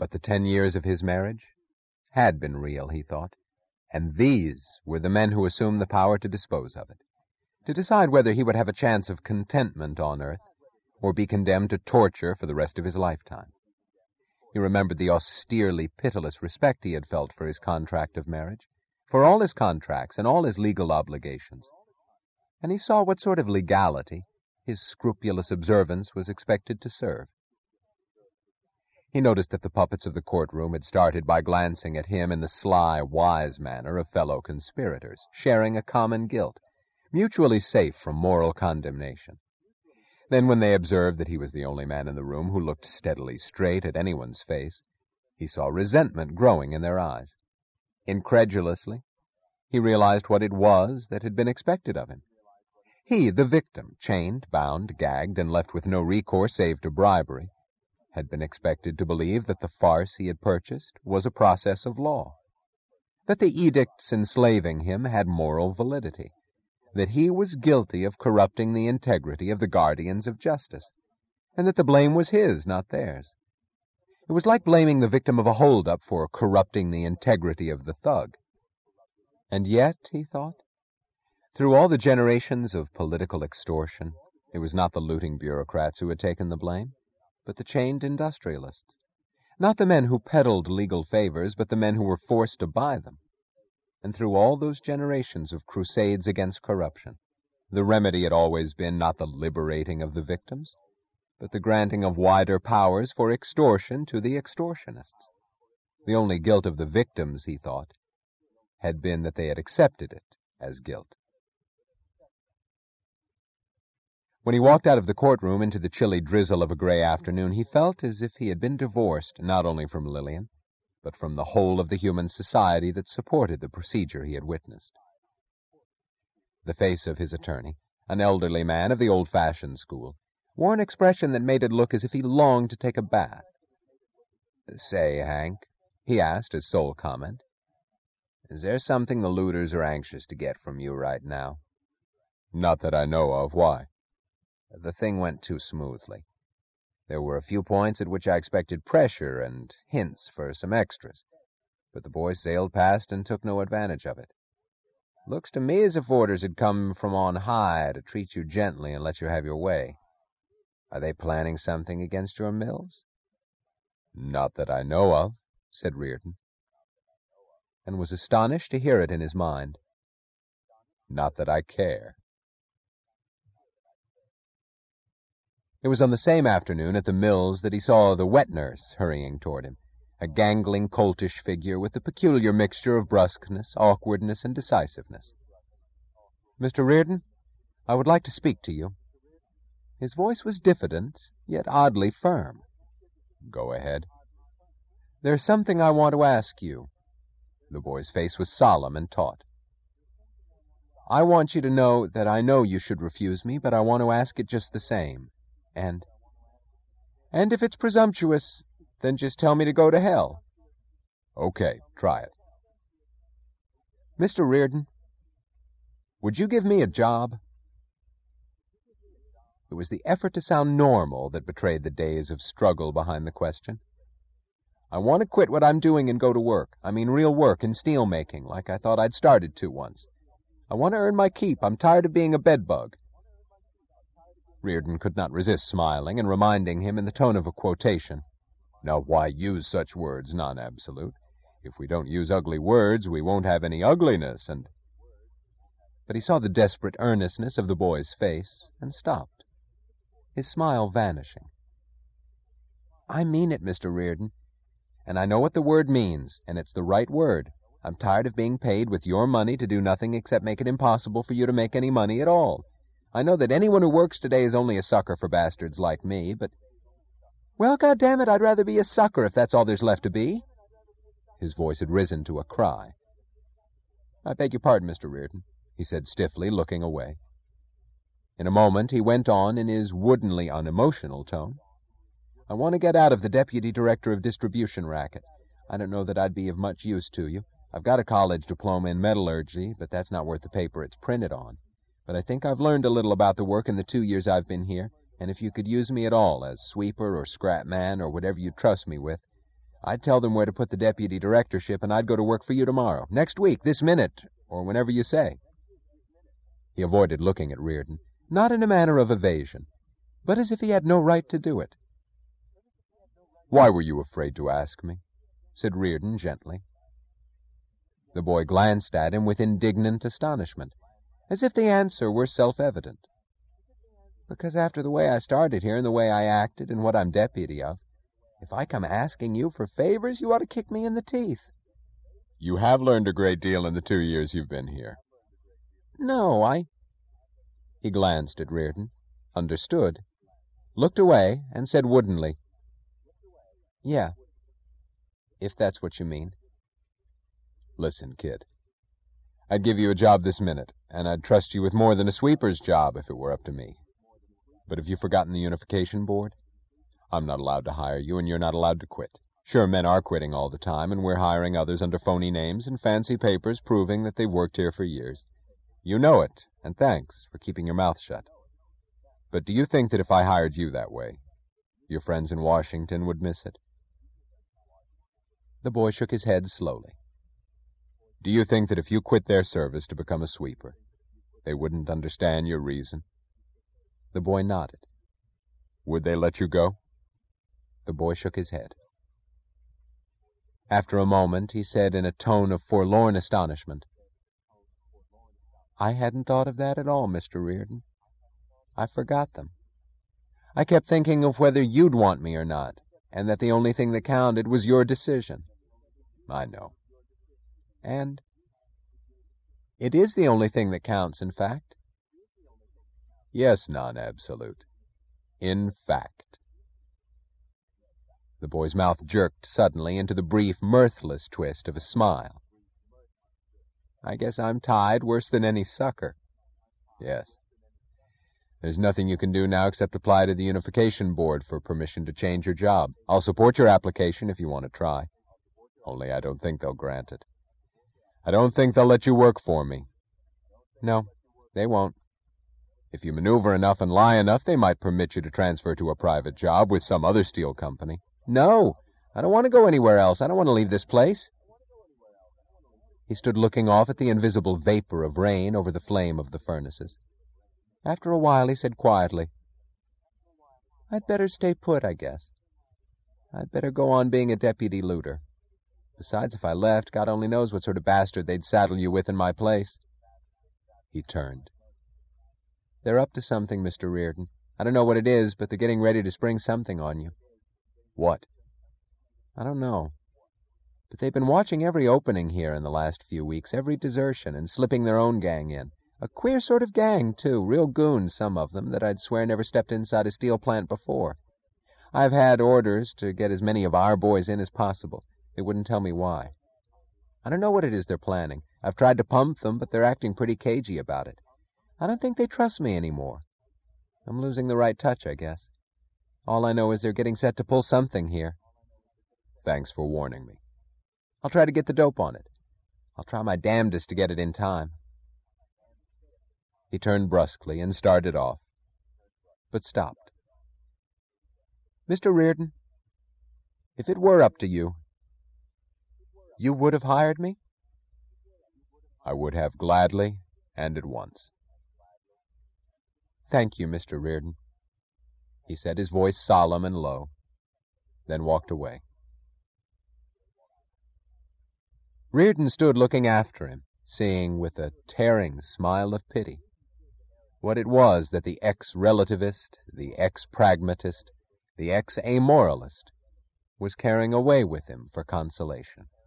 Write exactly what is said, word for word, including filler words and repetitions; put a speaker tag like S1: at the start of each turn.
S1: But the ten years of his marriage had been real, he thought, and these were the men who assumed the power to dispose of it, to decide whether he would have a chance of contentment on earth or be condemned to torture for the rest of his lifetime. He remembered the austerely pitiless respect he had felt for his contract of marriage, for all his contracts and all his legal obligations, and he saw what sort of legality his scrupulous observance was expected to serve. He noticed that the puppets of the courtroom had started by glancing at him in the sly, wise manner of fellow conspirators, sharing a common guilt, mutually safe from moral condemnation. Then, when they observed that he was the only man in the room who looked steadily straight at anyone's face, he saw resentment growing in their eyes. Incredulously, he realized what it was that had been expected of him. He, the victim, chained, bound, gagged, and left with no recourse save to bribery, had been expected to believe that the farce he had purchased was a process of law, that the edicts enslaving him had moral validity, that he was guilty of corrupting the integrity of the guardians of justice, and that the blame was his, not theirs. It was like blaming the victim of a hold-up for corrupting the integrity of the thug. And yet, he thought, through all the generations of political extortion, it was not the looting bureaucrats who had taken the blame, but the chained industrialists. Not the men who peddled legal favors, but the men who were forced to buy them. And through all those generations of crusades against corruption, the remedy had always been not the liberating of the victims, but the granting of wider powers for extortion to the extortionists. The only guilt of the victims, he thought, had been that they had accepted it as guilt. When he walked out of the courtroom into the chilly drizzle of a gray afternoon, he felt as if he had been divorced not only from Lillian, but from the whole of the human society that supported the procedure he had witnessed. The face of his attorney, an elderly man of the old-fashioned school, wore an expression that made it look as if he longed to take a bath. "Say, Hank," he asked as sole comment, "is there something the looters are anxious to get from you right now?" "Not that I know of. Why?" "The thing went too smoothly. There were a few points at which I expected pressure and hints for some extras, but the boys sailed past and took no advantage of it. Looks to me as if orders had come from on high to treat you gently and let you have your way. Are they planning something against your mills?" "Not that I know of," said Reardon, and was astonished to hear it in his mind. "Not that I care." It was on the same afternoon at the mills that he saw the wet nurse hurrying toward him, a gangling, coltish figure with a peculiar mixture of brusqueness, awkwardness, and decisiveness. "Mister Reardon, I would like to speak to you." His voice was diffident, yet oddly firm. "Go ahead." "There's something I want to ask you." The boy's face was solemn and taut. "I want you to know that I know you should refuse me, but I want to ask it just the same. And... and if it's presumptuous, then just tell me to go to hell." "Okay, try it." "Mister Reardon, would you give me a job?" It was the effort to sound normal that betrayed the days of struggle behind the question. "I want to quit what I'm doing and go to work. I mean real work in steel-making, like I thought I'd started to once. I want to earn my keep. I'm tired of being a bedbug." Reardon could not resist smiling and reminding him in the tone of a quotation, "Now why use such words, non-absolute? If we don't use ugly words, we won't have any ugliness, and—" But he saw the desperate earnestness of the boy's face, and stopped, his smile vanishing. "I mean it, Mister Reardon, and I know what the word means, and it's the right word. I'm tired of being paid with your money to do nothing except make it impossible for you to make any money at all. I know that anyone who works today is only a sucker for bastards like me, but—" "Well, goddammit, I'd rather be a sucker if that's all there's left to be." His voice had risen to a cry. "I beg your pardon, Mister Reardon," he said stiffly, looking away. In a moment he went on in his woodenly unemotional tone. "I want to get out of the deputy director of distribution racket. I don't know that I'd be of much use to you. I've got a college diploma in metallurgy, but that's not worth the paper it's printed on. But I think I've learned a little about the work in the two years I've been here, and if you could use me at all as sweeper or scrap man or whatever you trust me with, I'd tell them where to put the deputy directorship, and I'd go to work for you tomorrow, next week, this minute, or whenever you say." He avoided looking at Reardon, not in a manner of evasion, but as if he had no right to do it. "Why were you afraid to ask me?" said Reardon gently. The boy glanced at him with indignant astonishment, as if the answer were self-evident. "Because after the way I started here and the way I acted and what I'm deputy of, if I come asking you for favors, you ought to kick me in the teeth." "You have learned a great deal in the two years you've been here." "No, I—" He glanced at Reardon, understood, looked away, and said woodenly, "Yeah, if that's what you mean." "Listen, kid. I'd give you a job this minute, and I'd trust you with more than a sweeper's job if it were up to me. But have you forgotten the Unification Board? I'm not allowed to hire you, and you're not allowed to quit. Sure, men are quitting all the time, and we're hiring others under phony names and fancy papers proving that they've worked here for years. You know it, and thanks for keeping your mouth shut. But do you think that if I hired you that way, your friends in Washington would miss it?" The boy shook his head slowly. "Do you think that if you quit their service to become a sweeper, they wouldn't understand your reason?" The boy nodded. "Would they let you go?" The boy shook his head. After a moment, he said in a tone of forlorn astonishment, "I hadn't thought of that at all, Mister Reardon. I forgot them. I kept thinking of whether you'd want me or not, and that the only thing that counted was your decision." "I know." "And it is the only thing that counts, in fact." "Yes, non-absolute. In fact." The boy's mouth jerked suddenly into the brief, mirthless twist of a smile. "I guess I'm tied worse than any sucker." "Yes. There's nothing you can do now except apply to the Unification Board for permission to change your job. I'll support your application if you want to try. Only I don't think they'll grant it. I don't think they'll let you work for me." "No, they won't." "If you maneuver enough and lie enough, they might permit you to transfer to a private job with some other steel company." "No, I don't want to go anywhere else. I don't want to leave this place." He stood looking off at the invisible vapor of rain over the flame of the furnaces. After a while he said quietly, "I'd better stay put, I guess. I'd better go on being a deputy looter. Besides, if I left, God only knows what sort of bastard they'd saddle you with in my place." He turned. "They're up to something, Mister Reardon. I don't know what it is, but they're getting ready to spring something on you." "What?" "I don't know. But they've been watching every opening here in the last few weeks, every desertion, and slipping their own gang in. A queer sort of gang, too, real goons, some of them, that I'd swear never stepped inside a steel plant before. I've had orders to get as many of our boys in as possible. They wouldn't tell me why. I don't know what it is they're planning. I've tried to pump them, but they're acting pretty cagey about it. I don't think they trust me anymore. I'm losing the right touch, I guess. All I know is they're getting set to pull something here." "Thanks for warning me." "I'll try to get the dope on it. I'll try my damnedest to get it in time." He turned brusquely and started off, but stopped. "Mister Reardon, if it were up to you, you would have hired me?" "I would have gladly and at once." "Thank you, Mister Reardon," he said, his voice solemn and low, then walked away. Reardon stood looking after him, seeing with a tearing smile of pity what it was that the ex-relativist, the ex-pragmatist, the ex-amoralist was carrying away with him for consolation.